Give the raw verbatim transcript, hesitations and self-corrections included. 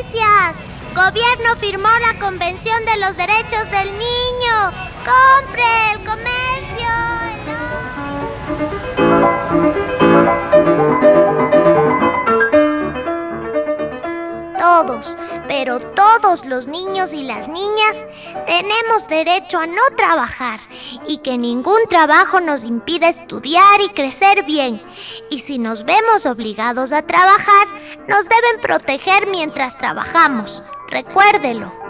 noticias! Gobierno firmó la Convención de los Derechos del Niño. ¡Compre el comercio! Todos, pero todos los niños y las niñas tenemos derecho a no trabajar y que ningún trabajo nos impida estudiar y crecer bien. Y si nos vemos obligados a trabajar, nos deben proteger mientras trabajamos. Recuérdelo.